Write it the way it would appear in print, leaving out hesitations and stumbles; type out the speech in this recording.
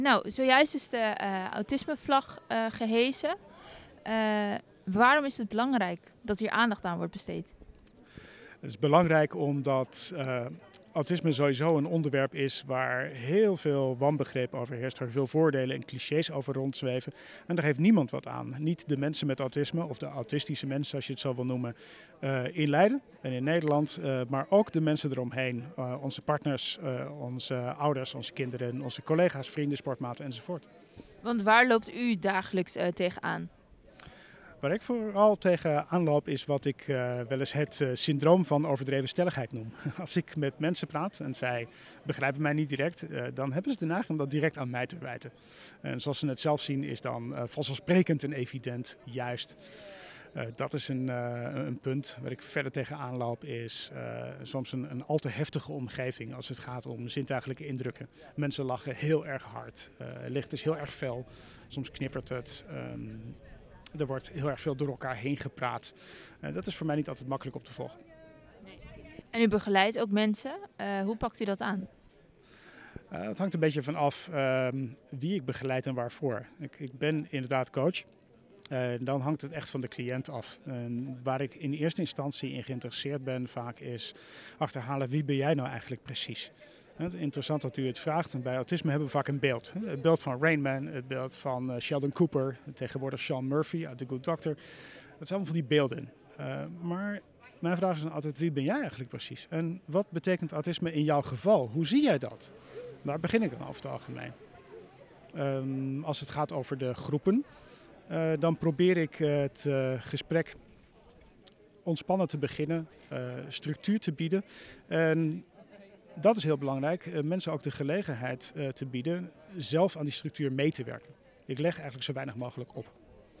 Nou, zojuist is de autismevlag gehesen. Waarom is het belangrijk dat hier aandacht aan wordt besteed? Het is belangrijk omdat autisme sowieso een onderwerp is waar heel veel wanbegrip over heerst, waar veel voordelen en clichés over rondzweven. En daar heeft niemand wat aan. Niet de mensen met autisme of de autistische mensen, als je het zo wil noemen, in Leiden en in Nederland. Maar ook de mensen eromheen. Onze partners, onze ouders, onze kinderen, onze collega's, vrienden, sportmaten enzovoort. Want waar loopt u dagelijks tegenaan? Waar ik vooral tegen aanloop is wat ik wel eens het syndroom van overdreven stelligheid noem. Als ik met mensen praat en zij begrijpen mij niet direct, dan hebben ze de neiging om dat direct aan mij te wijten. En zoals ze het zelf zien is dan vanzelfsprekend en evident juist. Dat is een punt waar ik verder tegen aanloop is soms een al te heftige omgeving als het gaat om zintuigelijke indrukken. Mensen lachen heel erg hard, licht is heel erg fel, soms knippert het. Er wordt heel erg veel door elkaar heen gepraat. Dat is voor mij niet altijd makkelijk op te volgen. En u begeleidt ook mensen. Hoe pakt u dat aan? Het hangt een beetje van af wie ik begeleid en waarvoor. Ik ben inderdaad coach. Dan hangt het echt van de cliënt af. Waar ik in eerste instantie in geïnteresseerd ben vaak is achterhalen wie ben jij nou eigenlijk precies. Het is interessant dat u het vraagt. En bij autisme hebben we vaak een beeld. Het beeld van Rain Man, het beeld van Sheldon Cooper, tegenwoordig Sean Murphy uit The Good Doctor. Dat zijn allemaal van die beelden. Maar mijn vraag is dan altijd, wie ben jij eigenlijk precies? En wat betekent autisme in jouw geval? Hoe zie jij dat? Daar begin ik dan over het algemeen. Als het gaat over de groepen, dan probeer ik het gesprek ontspannen te beginnen, structuur te bieden. En dat is heel belangrijk. Mensen ook de gelegenheid te bieden zelf aan die structuur mee te werken. Ik leg eigenlijk zo weinig mogelijk op.